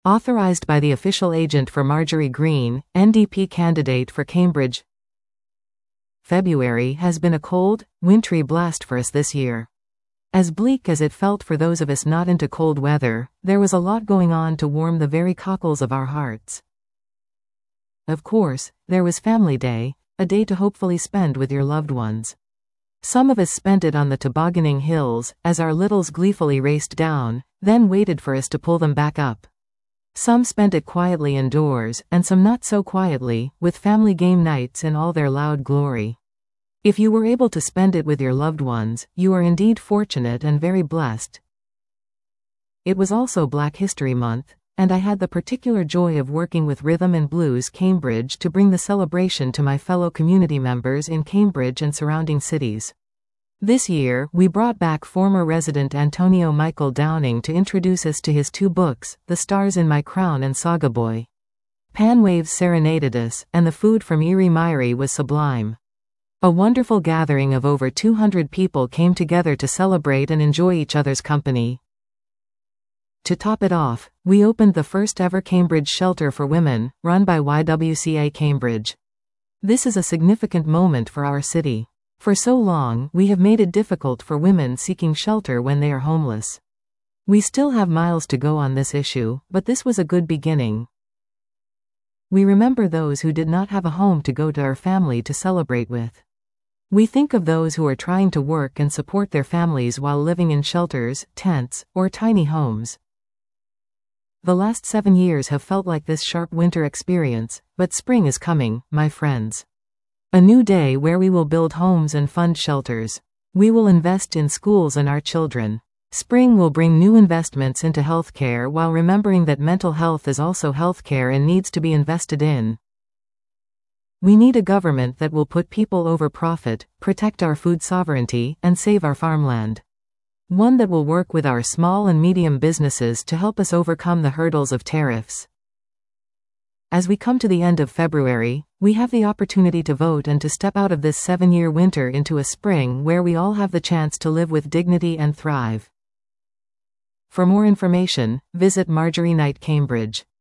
Authorized by the official agent for Marjorie Greene, NDP candidate for Cambridge. February has been a cold, wintry blast for us this year. As bleak as it felt for those of us not into cold weather, there was a lot going on to warm the very cockles of our hearts. Of course, there was Family Day, a day to hopefully spend with your loved ones. Some of us spent it on the tobogganing hills, as our littles gleefully raced down, then waited for us to pull them back up. Some spent it quietly indoors, and some not so quietly, with family game nights in all their loud glory. If you were able to spend it with your loved ones, you are indeed fortunate and very blessed. It was also Black History Month, and I had the particular joy of working with Rhythm and Blues Cambridge to bring the celebration to my fellow community members in Cambridge and surrounding cities. This year, we brought back former resident Antonio Michael Downing to introduce us to his 2 books, The Stars in My Crown and Saga Boy. Panwaves serenaded us, and the food from Erie Myrie was sublime. A wonderful gathering of over 200 people came together to celebrate and enjoy each other's company. To top it off, we opened the first ever Cambridge shelter for women, run by YWCA Cambridge. This is a significant moment for our city. For so long, we have made it difficult for women seeking shelter when they are homeless. We still have miles to go on this issue, but this was a good beginning. We remember those who did not have a home to go to or family to celebrate with. We think of those who are trying to work and support their families while living in shelters, tents, or tiny homes. The last 7 years have felt like this sharp winter experience, but spring is coming, my friends. A new day where we will build homes and fund shelters. We will invest in schools and our children. Spring will bring new investments into healthcare while remembering that mental health is also healthcare and needs to be invested in. We need a government that will put people over profit, protect our food sovereignty, and save our farmland. One that will work with our small and medium businesses to help us overcome the hurdles of tariffs. As we come to the end of February, we have the opportunity to vote and to step out of this 7-year winter into a spring where we all have the chance to live with dignity and thrive. For more information, visit Marjorie Knight Cambridge.